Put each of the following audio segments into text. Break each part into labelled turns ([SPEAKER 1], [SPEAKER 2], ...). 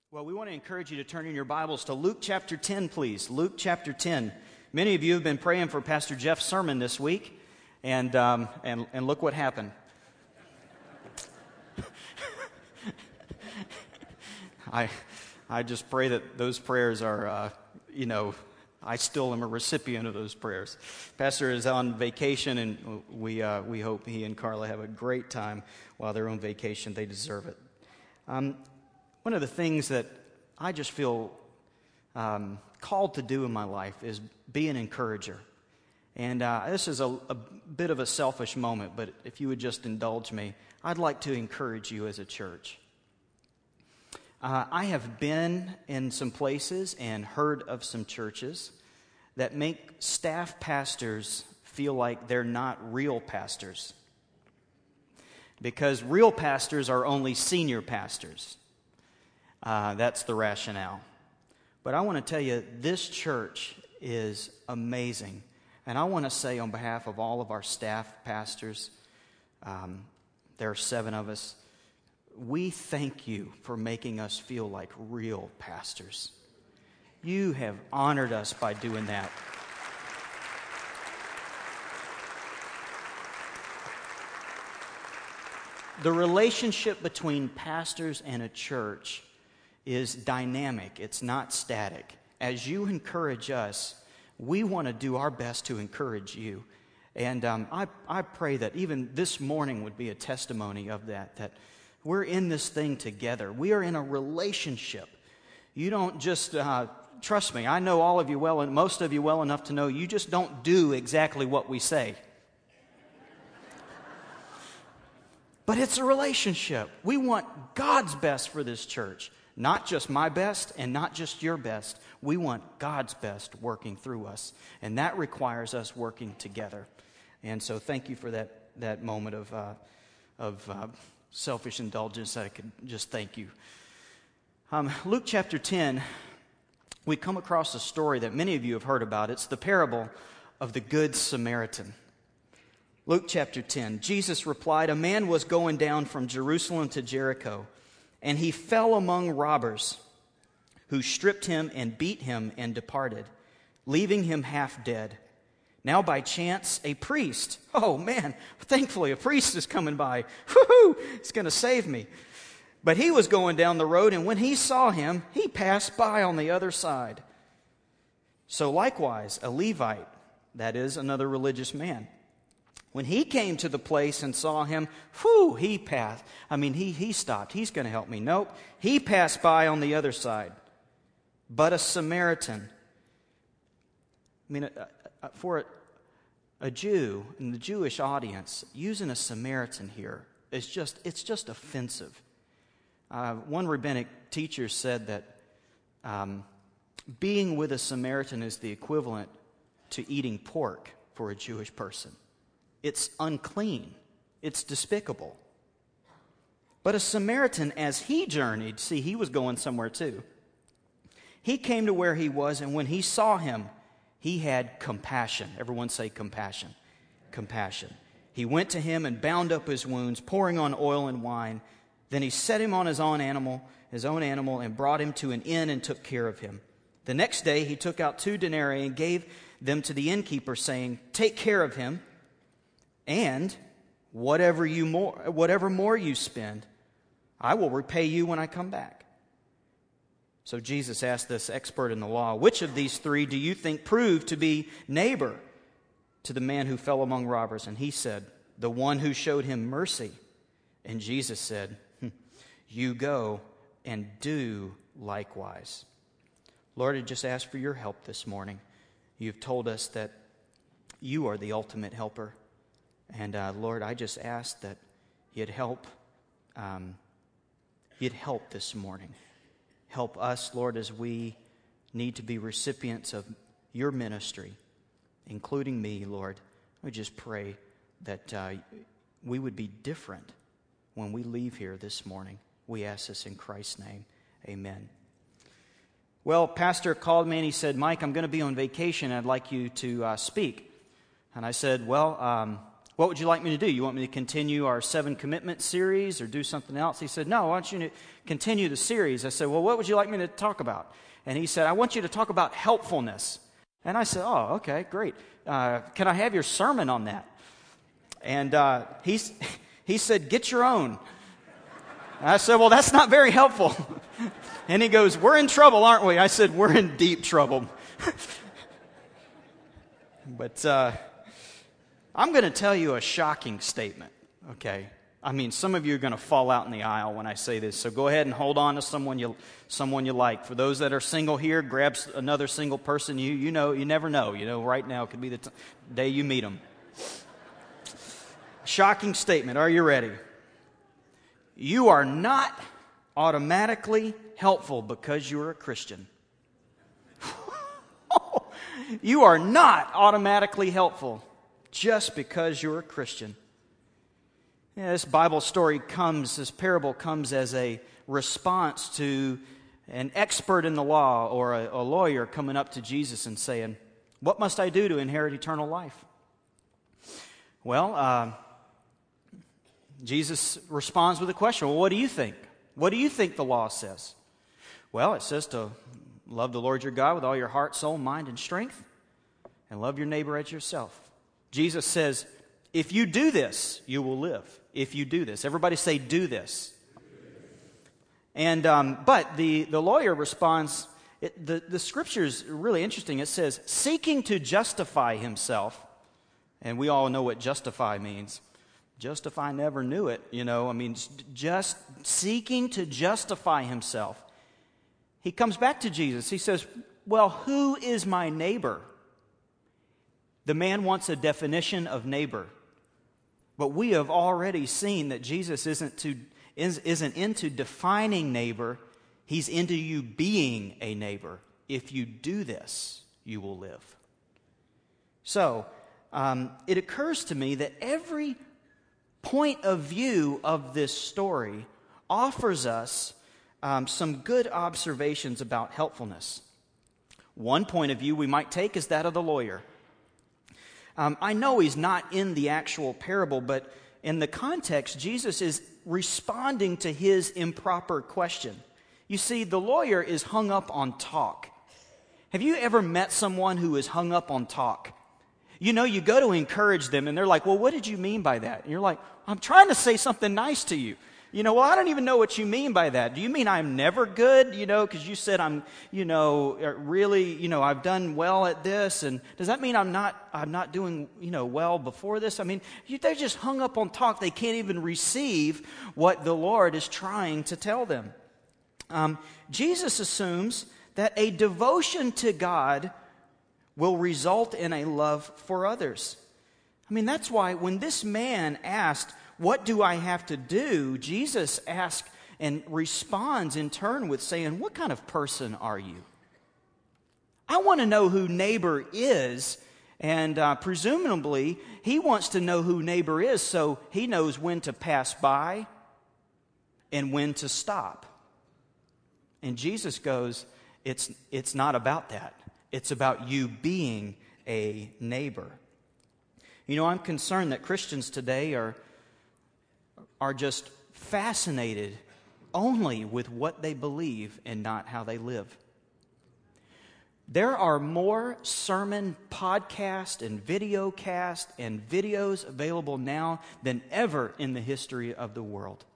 [SPEAKER 1] Well, we want to encourage you to turn in your Bibles to Luke chapter 10, please. Luke chapter 10. Many of you have been praying for Pastor Jeff's sermon this week, and look what happened. I just pray that those prayers are, I still am a recipient of those prayers. Pastor is on vacation, and we hope he and Carla have a great time while they're on vacation. They deserve it. One of the things that I just feel called to do in my life is be an encourager. And this is a bit of a selfish moment, but if you would just indulge me, I'd like to encourage you as a church. I have been in some places and heard of some churches that make staff pastors feel like they're not real pastors, because real pastors are only senior pastors. That's the rationale. But I want to tell you, this church is amazing. And I want to say on behalf of all of our staff pastors, there are 7 of us, we thank you for making us feel like real pastors. You have honored us by doing that. The relationship between pastors and a church is dynamic. It's not static. As you encourage us, we want to do our best to encourage you. And I pray that even this morning would be a testimony of that we're in this thing together. We are in a relationship. You don't just, trust me, I know all of you well, and most of you well enough to know you just don't do exactly what we say. But it's a relationship. We want God's best for this church. Not just my best and not just your best. We want God's best working through us. And that requires us working together. And so thank you for that moment of selfish indulgence that I could just thank you. Luke chapter 10, we come across a story that many of you have heard about. It's the parable of the Good Samaritan. Luke chapter 10, Jesus replied, "A man was going down from Jerusalem to Jericho, and he fell among robbers, who stripped him and beat him and departed, leaving him half dead. Now by chance a priest," oh man, thankfully a priest is coming by. Woo-hoo, it's going to save me. "But he was going down the road, and when he saw him, he passed by on the other side. So likewise a Levite," that is another religious man, "when he came to the place and saw him, he passed. He stopped. He's going to help me. Nope. He passed by on the other side. But a Samaritan," for a Jew in the Jewish audience, using a Samaritan here is just offensive. One rabbinic teacher said that being with a Samaritan is the equivalent to eating pork for a Jewish person. It's unclean. It's despicable. But a Samaritan, as he journeyed, see, he was going somewhere too. He came to where he was, and when he saw him, he had compassion. Everyone say compassion. Compassion. He went to him and bound up his wounds, pouring on oil and wine. Then he set him on his own animal, and brought him to an inn and took care of him. The next day he took out 2 denarii and gave them to the innkeeper, saying, "Take care of him, and whatever more you spend, I will repay you when I come back." So Jesus asked this expert in the law, "Which of these 3 do you think proved to be neighbor to the man who fell among robbers?" And he said, "The one who showed him mercy." And Jesus said, "You go and do likewise." Lord, I just ask for your help this morning. You've told us that you are the ultimate helper. And Lord, I just ask that you'd help this morning. Help us, Lord, as we need to be recipients of your ministry, including me, Lord. I just pray that we would be different when we leave here this morning. We ask this in Christ's name. Amen. Well, Pastor called me and he said, "Mike, I'm going to be on vacation. I'd like you to speak." And I said, "Well, what would you like me to do? You want me to continue our 7 commitment series or do something else? He said, no, I want you to continue the series. I said, well, what would you like me to talk about? And he said, I want you to talk about helpfulness. And I said, oh, okay, great. Can I have your sermon on that? And he said, get your own. And I said, well, that's not very helpful. And he goes, we're in trouble, aren't we? I said, we're in deep trouble. But I'm going to tell you a shocking statement, okay? I mean, some of you are going to fall out in the aisle when I say this, so go ahead and hold on to someone you like. For those that are single here, grab another single person. You know, you never know. You know, right now could be the day you meet them. Shocking statement. Are you ready? You are not automatically helpful because you're a Christian. You are not automatically helpful just because you're a Christian. Yeah, this parable comes as a response to an expert in the law or a lawyer coming up to Jesus and saying, what must I do to inherit eternal life? Well, Jesus responds with a question. Well, what do you think? What do you think the law says? Well, it says to love the Lord your God with all your heart, soul, mind, and strength, and love your neighbor as yourself. Jesus says, if you do this, you will live. If you do this. Everybody say, do this. And but the lawyer responds, the scripture is really interesting. It says, seeking to justify himself. And we all know what justify means. Justify never knew it, I mean, just seeking to justify himself. He comes back to Jesus. He says, well, who is my neighbor? The man wants a definition of neighbor. But we have already seen that Jesus isn't into defining neighbor. He's into you being a neighbor. If you do this, you will live. So, it occurs to me that every point of view of this story offers us some good observations about helpfulness. One point of view we might take is that of the lawyer. I know he's not in the actual parable, but in the context, Jesus is responding to his improper question. You see, the lawyer is hung up on talk. Have you ever met someone who is hung up on talk? You go to encourage them, and they're like, well, what did you mean by that? And you're like, I'm trying to say something nice to you. Well, I don't even know what you mean by that. Do you mean I'm never good? Because you said I'm, really, I've done well at this. And does that mean I'm not doing, well before this? I mean, they're just hung up on talk. They can't even receive what the Lord is trying to tell them. Jesus assumes that a devotion to God will result in a love for others. I mean, that's why when this man asked, what do I have to do? Jesus asks and responds in turn with saying, what kind of person are you? I want to know who neighbor is, and presumably he wants to know who neighbor is so he knows when to pass by and when to stop. And Jesus goes, it's not about that. It's about you being a neighbor. I'm concerned that Christians today are just fascinated only with what they believe and not how they live. There are more sermon podcasts and video casts and videos available now than ever in the history of the world.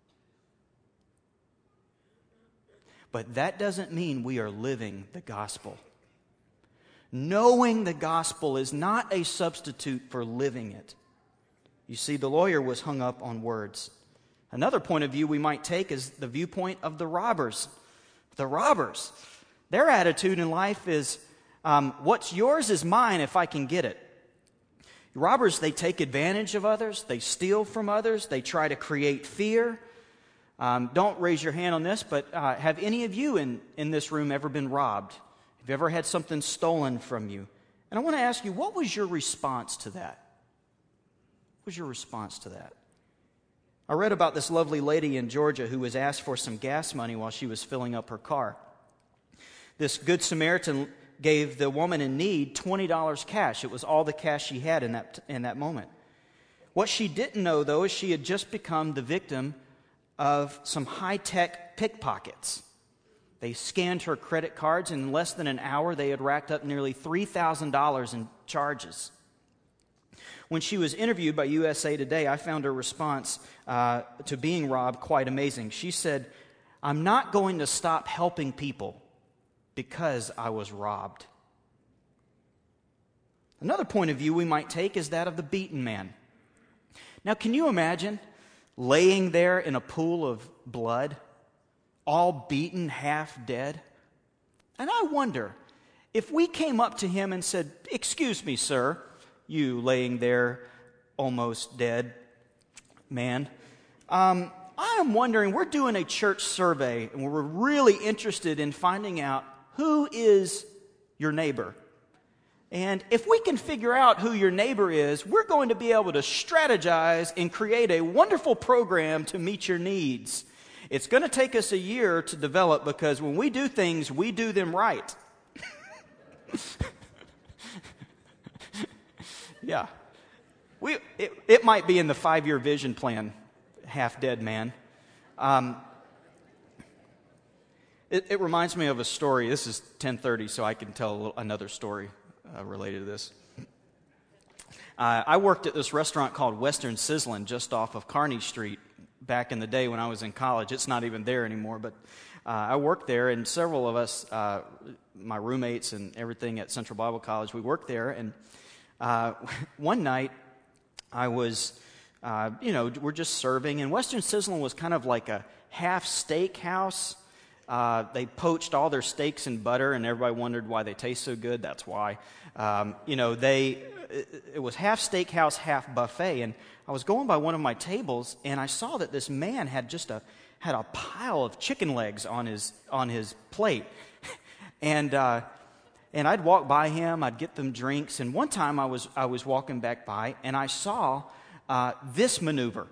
[SPEAKER 1] But that doesn't mean we are living the gospel. Knowing the gospel is not a substitute for living it. You see, the lawyer was hung up on words. Another point of view we might take is the viewpoint of the robbers. The robbers, their attitude in life is, what's yours is mine if I can get it. Robbers, they take advantage of others. They steal from others. They try to create fear. Don't raise your hand on this, but have any of you in this room ever been robbed? Have you ever had something stolen from you? And I want to ask you, what was your response to that? What was your response to that? I read about this lovely lady in Georgia who was asked for some gas money while she was filling up her car. This Good Samaritan gave the woman in need $20 cash. It was all the cash she had in that moment. What she didn't know, though, is she had just become the victim of some high-tech pickpockets. They scanned her credit cards, and in less than an hour, they had racked up nearly $3,000 in charges. When she was interviewed by USA Today, I found her response to being robbed quite amazing. She said, "I'm not going to stop helping people because I was robbed." Another point of view we might take is that of the beaten man. Now, can you imagine laying there in a pool of blood, all beaten, half dead? And I wonder, if we came up to him and said, "Excuse me, sir, you laying there almost dead man, I am wondering, we're doing a church survey, and we're really interested in finding out who is your neighbor. And if we can figure out who your neighbor is, we're going to be able to strategize and create a wonderful program to meet your needs. It's going to take us a year to develop because when we do things, we do them right." Yeah. It might be in the 5-year vision plan, half-dead man. It reminds me of a story. This is 10:30, so I can tell another story related to this. I worked at this restaurant called Western Sizzlin' just off of Kearney Street back in the day when I was in college. It's not even there anymore, but I worked there, and several of us, my roommates and everything at Central Bible College, we worked there. And one night, I was, we're just serving, and Western Sizzlin' was kind of like a half steak house. They poached all their steaks in butter, and everybody wondered why they taste so good. That's why. It was half steakhouse, half buffet. And I was going by one of my tables, and I saw that this man had a pile of chicken legs on his plate. And I'd walk by him, I'd get them drinks. And one time I was walking back by, and I saw this maneuver.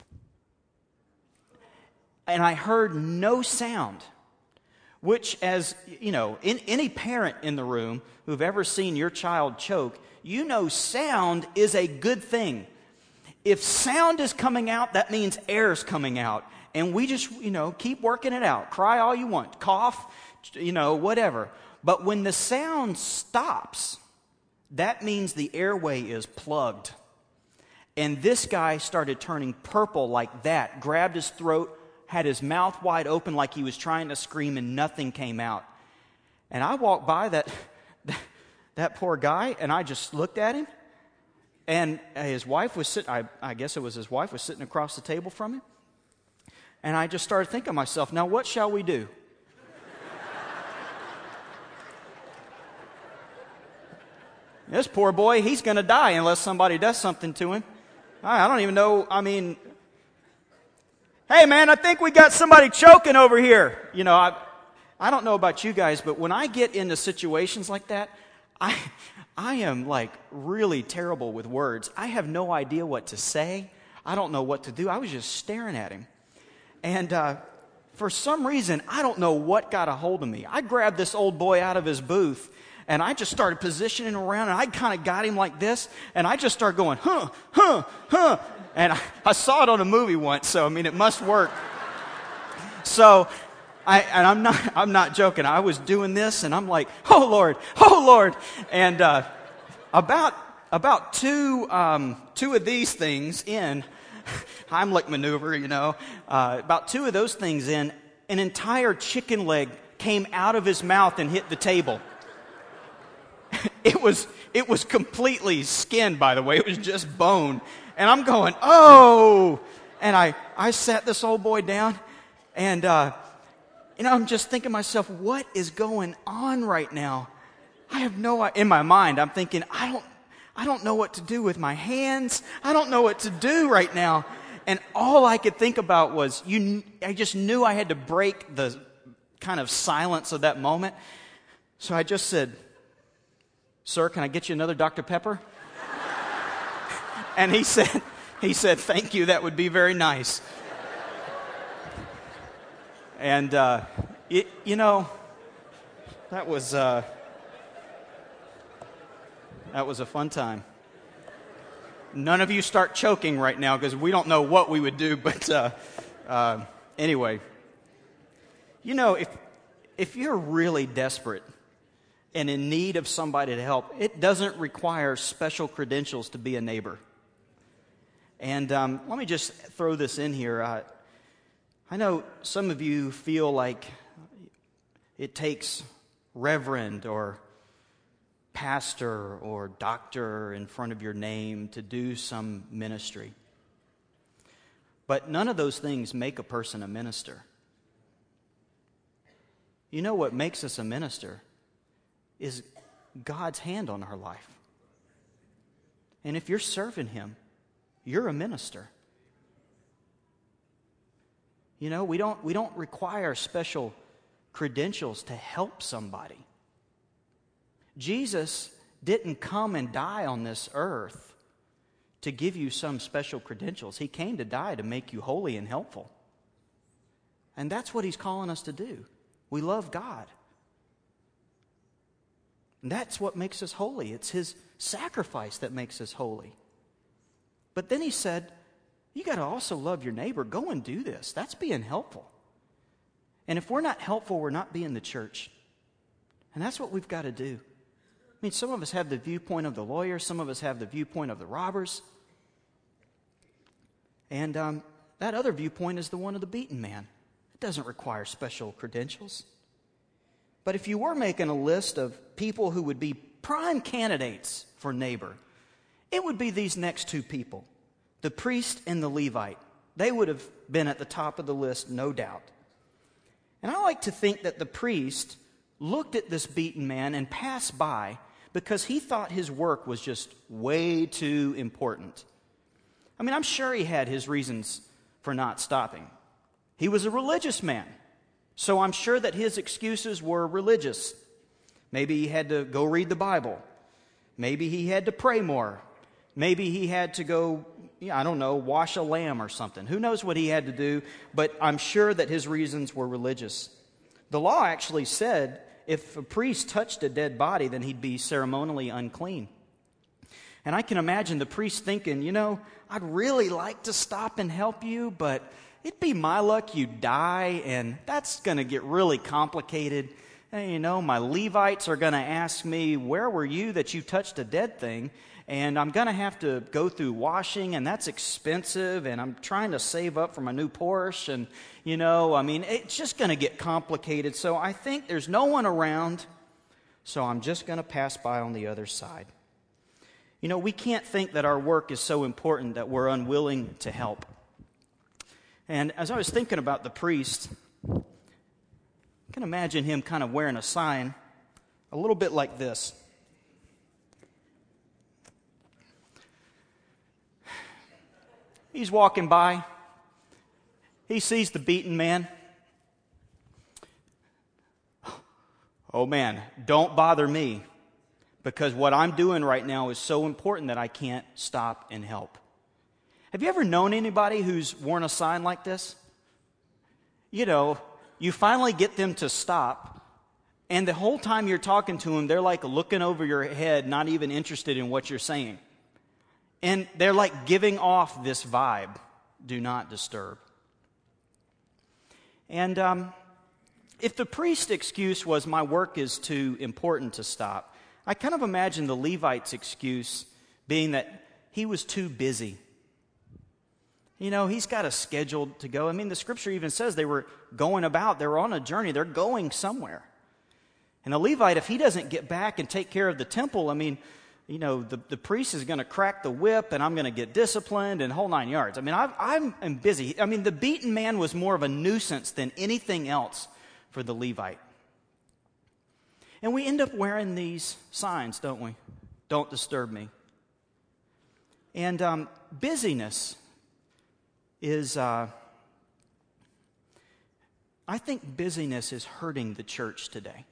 [SPEAKER 1] And I heard no sound. Which, as you know, any parent in the room who've ever seen your child choke, you know sound is a good thing. If sound is coming out, that means air is coming out. And we just, keep working it out. Cry all you want. Cough, whatever. But when the sound stops, that means the airway is plugged. And this guy started turning purple like that, grabbed his throat, had his mouth wide open like he was trying to scream, and nothing came out. And I walked by that poor guy, and I just looked at him, and his wife was sitting, I guess it was his wife, was sitting across the table from him. And I just started thinking to myself, now what shall we do? This poor boy, he's going to die unless somebody does something to him. I don't even know, hey, man, I think we got somebody choking over here. I don't know about you guys, but when I get into situations like that, I am like really terrible with words. I have no idea what to say. I don't know what to do. I was just staring at him. And for some reason, I don't know what got a hold of me. I grabbed this old boy out of his booth, and I just started positioning around, and I kind of got him like this, and I just started going, huh, huh, huh. And I saw it on a movie once, so it must work. So, I'm not joking. I was doing this, and I'm like, oh Lord, and about two of these things in, Heimlich maneuver, about two of those things in, an entire chicken leg came out of his mouth and hit the table. It was completely skin, by the way. It was just bone. And I'm going, oh! And I sat this old boy down, and I'm just thinking to myself, what is going on right now? I have in my mind, I'm thinking, I don't know what to do with my hands. I don't know what to do right now. And all I could think about was, I just knew I had to break the kind of silence of that moment. So I just said, "Sir, can I get you another Dr. Pepper?" And he said, "Thank you, that would be very nice." And, that was a fun time. None of you start choking right now because we don't know what we would do. But anyway, you know, if you're really desperate and in need of somebody to help, it doesn't require special credentials to be a neighbor. And let me just throw this in here. I know some of you feel like it takes reverend or pastor or doctor in front of your name to do some ministry. But none of those things make a person a minister. You know what makes us a minister is God's hand on our life. And if you're serving Him, you're a minister. You know, we don't require special credentials to help somebody. Jesus didn't come and die on this earth to give you some special credentials. He came to die to make you holy and helpful. And that's what He's calling us to do. We love God. And that's what makes us holy. It's His sacrifice that makes us holy. But then He said, you got to also love your neighbor. Go and do this. That's being helpful. And if we're not helpful, we're not being the church. And that's what we've got to do. I mean, some of us have the viewpoint of the lawyer. Some of us have the viewpoint of the robbers. And that other viewpoint is the one of the beaten man. It doesn't require special credentials. But if you were making a list of people who would be prime candidates for neighbor, it would be these next two people, the priest and the Levite. They would have been at the top of the list, no doubt. And I like to think that the priest looked at this beaten man and passed by because he thought his work was just way too important. I mean, I'm sure he had his reasons for not stopping. He was a religious man, so I'm sure that his excuses were religious. Maybe he had to go read the Bible. Maybe he had to pray more. Maybe he had to go, I don't know, wash a lamb or something. Who knows what he had to do, but I'm sure that his reasons were religious. The law actually said if a priest touched a dead body, then he'd be ceremonially unclean. And I can imagine the priest thinking, you know, I'd really like to stop and help you, but it'd be my luck you die, and that's going to get really complicated. And, you know, my Levites are going to ask me, where were you that you touched a dead thing? And I'm going to have to go through washing, and that's expensive, and I'm trying to save up for my new Porsche, and, you know, I mean, it's just going to get complicated. So I think there's no one around, so I'm just going to pass by on the other side. You know, we can't think that our work is so important that we're unwilling to help. And as I was thinking about the priest, I can imagine him kind of wearing a sign a little bit like this. He's walking by. He sees the beaten man. Oh man, don't bother me, because what I'm doing right now is so important that I can't stop and help. Have you ever known anybody who's worn a sign like this? You know, you finally get them to stop, and the whole time you're talking to them, they're like looking over your head, not even interested in what you're saying. And they're like giving off this vibe, do not disturb. And if the priest's excuse was, my work is too important to stop, I kind of imagine the Levite's excuse being that he was too busy. You know, he's got a schedule to go. I mean, the scripture even says they were going about, they were on a journey, they're going somewhere. And the Levite, if he doesn't get back and take care of the temple, I mean, you know, the priest is going to crack the whip, and I'm going to get disciplined, and whole 9 yards. I mean, I'm busy. I mean, the beaten man was more of a nuisance than anything else for the Levite. And we end up wearing these signs, don't we? Don't disturb me. And busyness is, I think busyness is hurting the church today.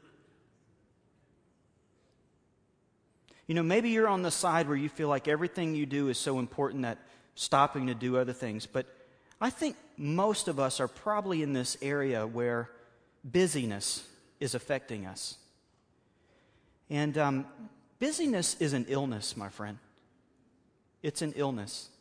[SPEAKER 1] You know, maybe you're on the side where you feel like everything you do is so important that stopping to do other things. But I think most of us are probably in this area where busyness is affecting us. And busyness is an illness, my friend. It's an illness.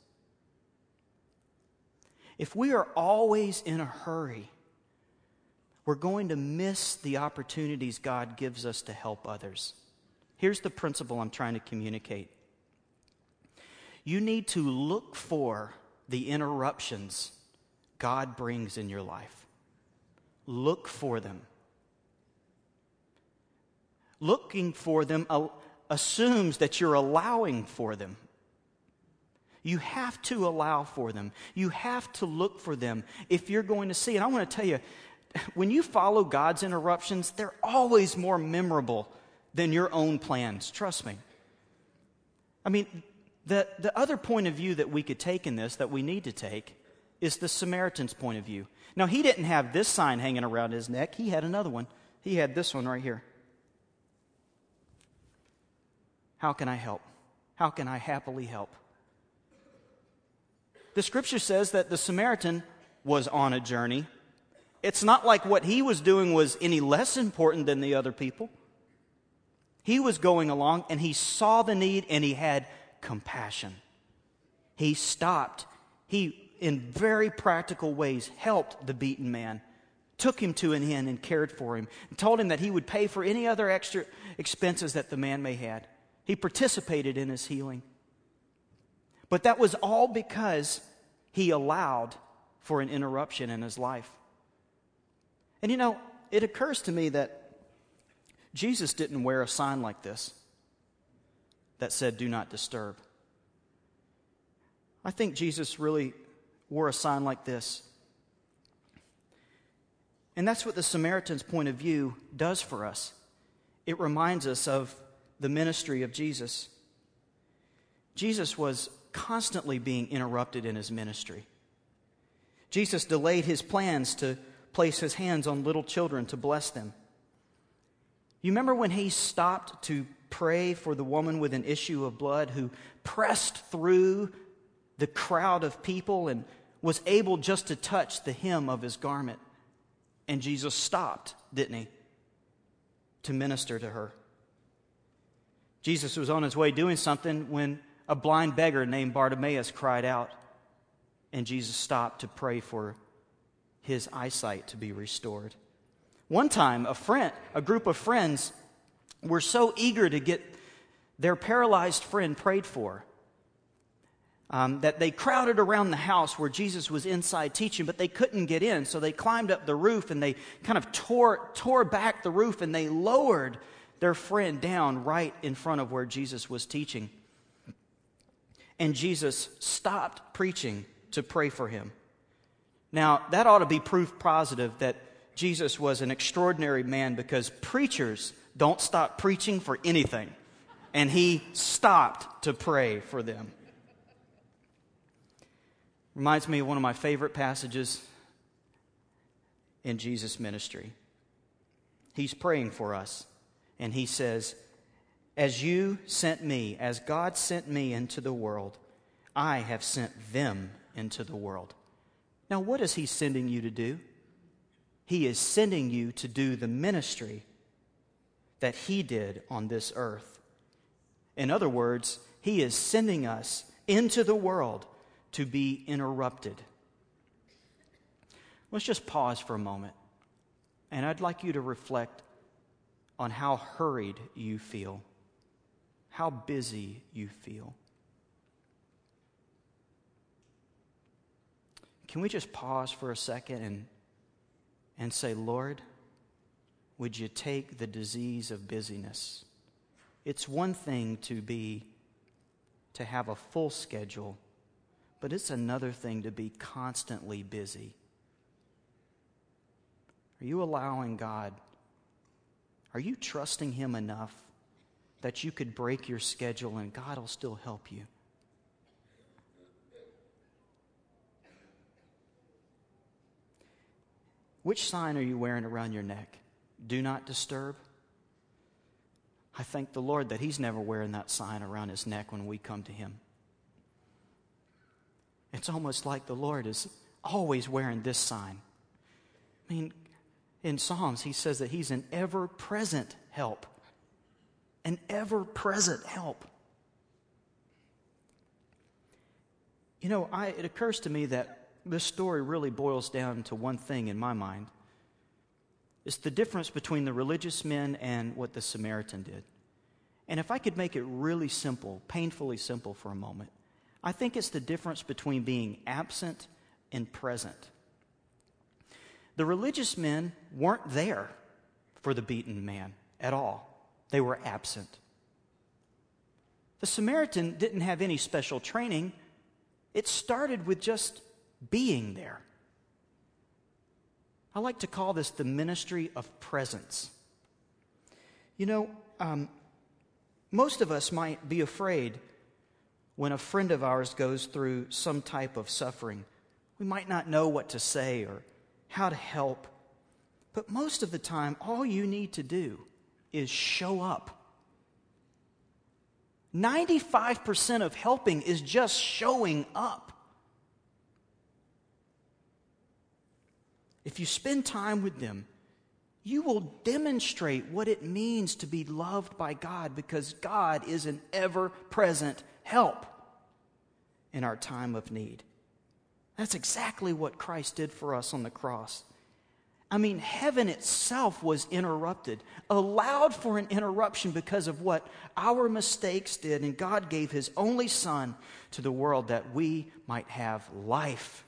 [SPEAKER 1] If we are always in a hurry, we're going to miss the opportunities God gives us to help others. Here's the principle I'm trying to communicate. You need to look for the interruptions God brings in your life. Look for them. Looking for them assumes that you're allowing for them. You have to allow for them. You have to look for them if you're going to see. And I want to tell you, when you follow God's interruptions, they're always more memorable than your own plans. Trust me. I mean, the other point of view that we could take in this, that we need to take, is the Samaritan's point of view. Now, he didn't have this sign hanging around his neck. He had another one. He had this one right here. How can I help? How can I happily help? The scripture says that the Samaritan was on a journey. It's not like what he was doing was any less important than the other people. He was going along and he saw the need and he had compassion. He stopped. He, in very practical ways, helped the beaten man, took him to an inn and cared for him, and told him that he would pay for any other extra expenses that the man may have. He participated in his healing. But that was all because he allowed for an interruption in his life. And you know, it occurs to me that Jesus didn't wear a sign like this that said, "Do not disturb." I think Jesus really wore a sign like this. And that's what the Samaritan's point of view does for us. It reminds us of the ministry of Jesus. Jesus was constantly being interrupted in his ministry. Jesus delayed his plans to place his hands on little children to bless them. You remember when he stopped to pray for the woman with an issue of blood who pressed through the crowd of people and was able just to touch the hem of his garment? And Jesus stopped, didn't he, to minister to her. Jesus was on his way doing something when a blind beggar named Bartimaeus cried out, and Jesus stopped to pray for his eyesight to be restored. One time, a group of friends were so eager to get their paralyzed friend prayed for that they crowded around the house where Jesus was inside teaching, but they couldn't get in. So they climbed up the roof and they kind of tore back the roof and they lowered their friend down right in front of where Jesus was teaching. And Jesus stopped preaching to pray for him. Now, that ought to be proof positive that Jesus was an extraordinary man, because preachers don't stop preaching for anything. And he stopped to pray for them. Reminds me of one of my favorite passages in Jesus' ministry. He's praying for us, and he says, "As you sent me, as God sent me into the world, I have sent them into the world." Now, what is he sending you to do? He is sending you to do the ministry that he did on this earth. In other words, he is sending us into the world to be interrupted. Let's just pause for a moment, and I'd like you to reflect on how hurried you feel, how busy you feel. Can we just pause for a second and say, "Lord, would you take the disease of busyness?" It's one thing to have a full schedule, but it's another thing to be constantly busy. Are you allowing God? Are you trusting him enough that you could break your schedule and God will still help you? Which sign are you wearing around your neck? Do not disturb? I thank the Lord that he's never wearing that sign around his neck when we come to him. It's almost like the Lord is always wearing this sign. I mean, in Psalms, he says that he's an ever-present help. An ever-present help. It occurs to me that this story really boils down to one thing in my mind. It's the difference between the religious men and what the Samaritan did. And if I could make it really simple, painfully simple for a moment, I think it's the difference between being absent and present. The religious men weren't there for the beaten man at all. They were absent. The Samaritan didn't have any special training. It started with just being there. I like to call this the ministry of presence. Most of us might be afraid when a friend of ours goes through some type of suffering. We might not know what to say or how to help. But most of the time, all you need to do is show up. 95% of helping is just showing up. If you spend time with them, you will demonstrate what it means to be loved by God, because God is an ever-present help in our time of need. That's exactly what Christ did for us on the cross. Heaven itself was interrupted, allowed for an interruption because of what our mistakes did, and God gave His only Son to the world that we might have life.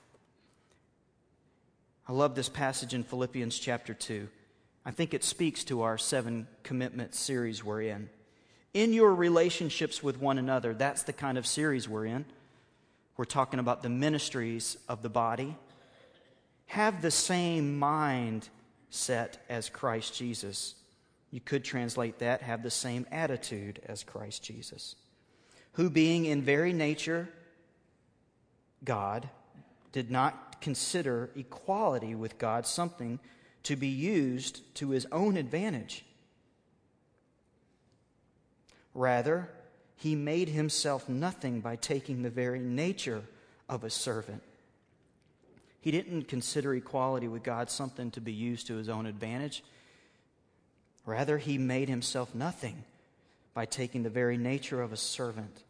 [SPEAKER 1] I love this passage in Philippians chapter 2. I think it speaks to our 7 commitment series we're in. In your relationships with one another, that's the kind of series we're in. We're talking about the ministries of the body. Have the same mind set as Christ Jesus. You could translate that, have the same attitude as Christ Jesus. Who being in very nature God, did not consider equality with God something to be used to His own advantage. Rather, He made Himself nothing by taking the very nature of a servant. He didn't consider equality with God something to be used to His own advantage. Rather, He made Himself nothing by taking the very nature of a servant.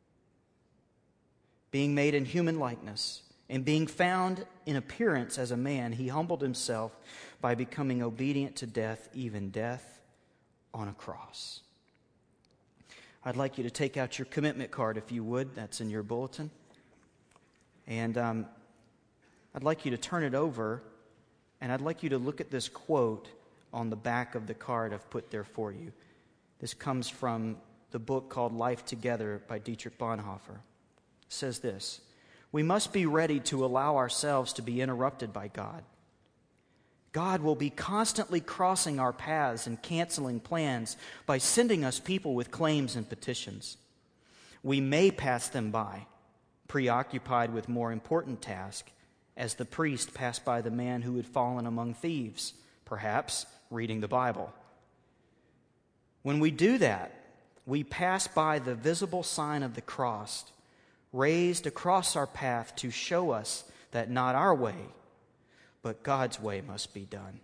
[SPEAKER 1] Being made in human likeness and being found in appearance as a man, He humbled Himself by becoming obedient to death, even death on a cross. I'd like you to take out your commitment card, if you would. That's in your bulletin. And I'd like you to turn it over, and I'd like you to look at this quote on the back of the card I've put there for you. This comes from the book called Life Together by Dietrich Bonhoeffer. It says this: we must be ready to allow ourselves to be interrupted by God. God will be constantly crossing our paths and canceling plans by sending us people with claims and petitions. We may pass them by, preoccupied with more important tasks, as the priest passed by the man who had fallen among thieves, perhaps reading the Bible. When we do that, we pass by the visible sign of the cross, raised across our path to show us that not our way, but God's way must be done.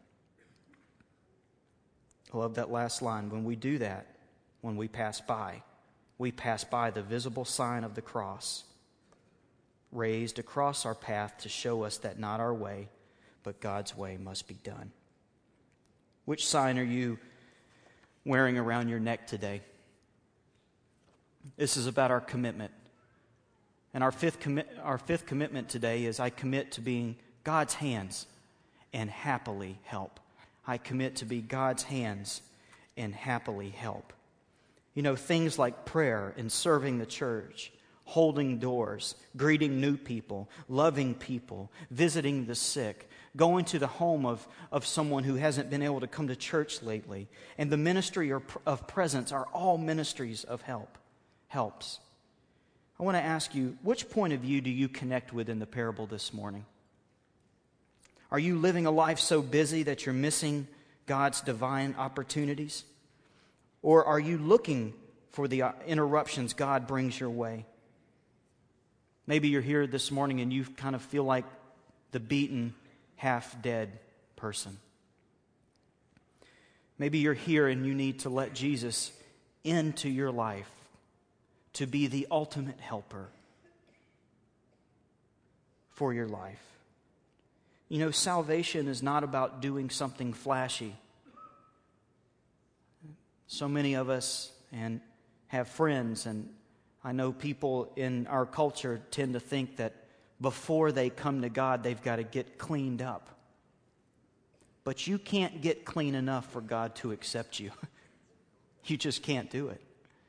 [SPEAKER 1] I love that last line. When we do that, when we pass by the visible sign of the cross, raised across our path to show us that not our way, but God's way must be done. Which sign are you wearing around your neck today? This is about our commitment. And our fifth commitment today is I commit to being God's hands and happily help. I commit to be God's hands and happily help. Things like prayer and serving the church, holding doors, greeting new people, loving people, visiting the sick, going to the home of someone who hasn't been able to come to church lately, and the ministry of presence are all ministries of helps. I want to ask you, which point of view do you connect with in the parable this morning? Are you living a life so busy that you're missing God's divine opportunities? Or are you looking for the interruptions God brings your way? Maybe you're here this morning and you kind of feel like the beaten, half-dead person. Maybe you're here and you need to let Jesus into your life to be the ultimate helper. for your life. You know, salvation is not about doing something flashy. So many of us and have friends, and I know people in our culture tend to think that before they come to God, they've got to get cleaned up. But you can't get clean enough for God to accept you. You just can't do it.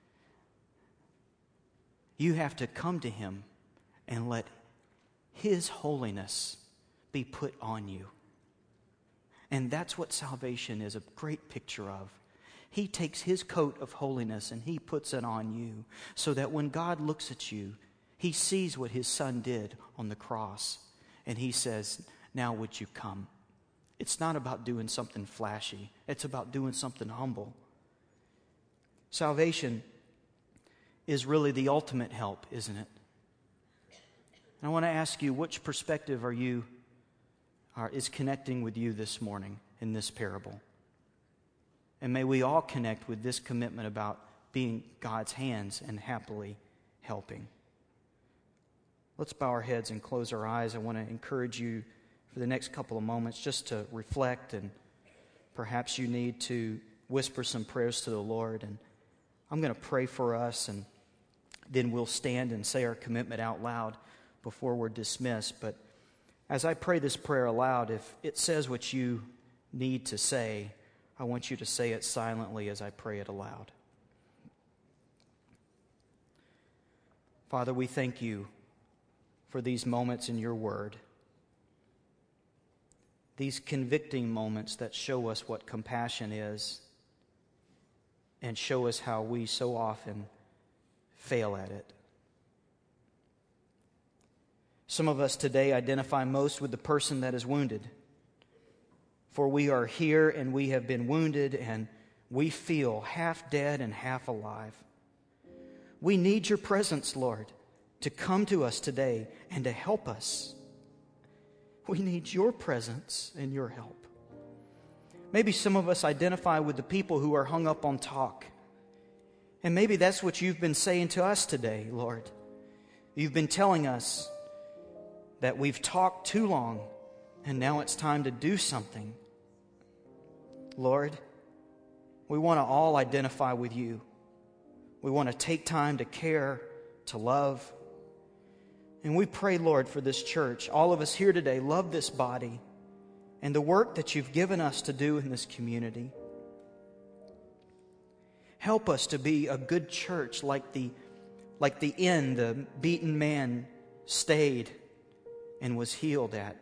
[SPEAKER 1] You have to come to Him and let His holiness be put on you. And that's what salvation is a great picture of. He takes His coat of holiness and He puts it on you so that when God looks at you, He sees what His Son did on the cross. And He says, now would you come? It's not about doing something flashy. It's about doing something humble. Salvation is really the ultimate help, isn't it? And I want to ask you, which perspective is connecting with you this morning in this parable? And may we all connect with this commitment about being God's hands and happily helping. Let's bow our heads and close our eyes. I want to encourage you for the next couple of moments just to reflect, and perhaps you need to whisper some prayers to the Lord. And I'm going to pray for us, and then we'll stand and say our commitment out loud before we're dismissed. But as I pray this prayer aloud, if it says what you need to say, I want you to say it silently as I pray it aloud. Father, we thank you for these moments in your word. These convicting moments that show us what compassion is and show us how we so often fail at it. Some of us today identify most with the person that is wounded. For we are here and we have been wounded and we feel half dead and half alive. We need your presence, Lord, to come to us today and to help us. We need your presence and your help. Maybe some of us identify with the people who are hung up on talk. And maybe that's what you've been saying to us today, Lord. You've been telling us that we've talked too long and now it's time to do something. Lord, we want to all identify with you. We want to take time to care, to love. And we pray, Lord, for this church. All of us here today love this body and the work that you've given us to do in this community. Help us to be a good church like the inn the beaten man stayed and was healed at.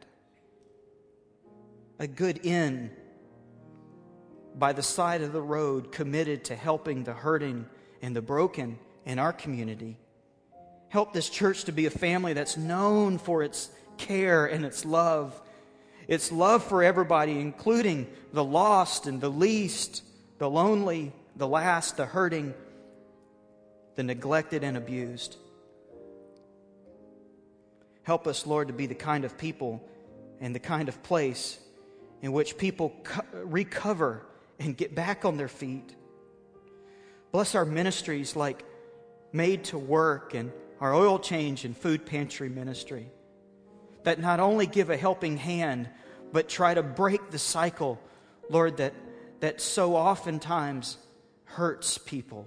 [SPEAKER 1] A good inn by the side of the road, committed to helping the hurting and the broken in our community. Help this church to be a family that's known for its care and its love for everybody, including the lost and the least, the lonely, the last, the hurting, the neglected and abused. Help us, Lord, to be the kind of people and the kind of place in which people recover and get back on their feet. Bless our ministries like Made to Work and our oil change and food pantry ministry, that not only give a helping hand, but try to break the cycle, Lord, that so oftentimes hurts people.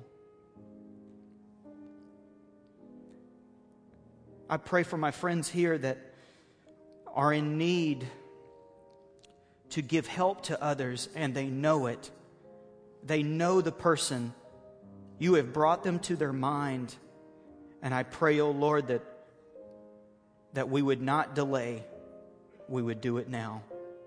[SPEAKER 1] I pray for my friends here that are in need to give help to others, and they know it. They know the person. You have brought them to their mind. And I pray, oh Lord, that we would not delay. We would do it now.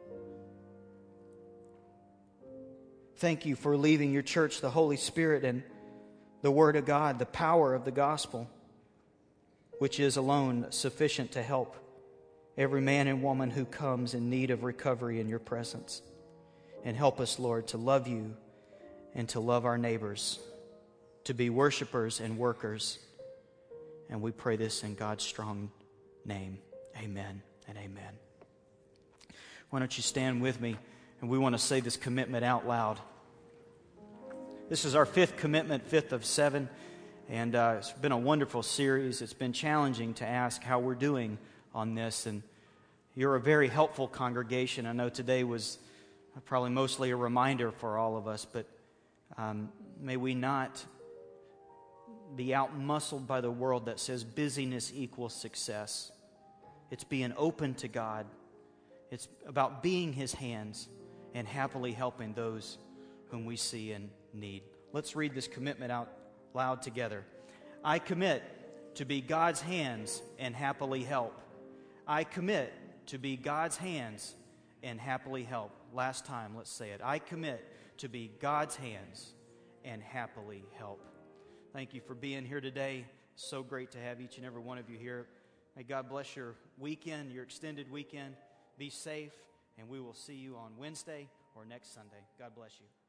[SPEAKER 1] Thank you for leaving your church the Holy Spirit and the Word of God, the power of the gospel, which is alone sufficient to help every man and woman who comes in need of recovery in your presence. And help us, Lord, to love you and to love our neighbors, to be worshipers and workers. And we pray this in God's strong name. Amen and amen. Why don't you stand with me, and we want to say this commitment out loud. This is our fifth commitment, fifth of 7. And it's been a wonderful series. It's been challenging to ask how we're doing on this. And you're a very helpful congregation. I know today was probably mostly a reminder for all of us, but may we not be out-muscled by the world that says busyness equals success. It's being open to God. It's about being His hands and happily helping those whom we see in need. Let's read this commitment out loud together. I commit to be God's hands and happily help. I commit to be God's hands and happily help. Last time, let's say it. I commit to be God's hands and happily help. Thank you for being here today. So great to have each and every one of you here. May God bless your weekend, your extended weekend. Be safe, and we will see you on Wednesday or next Sunday. God bless you.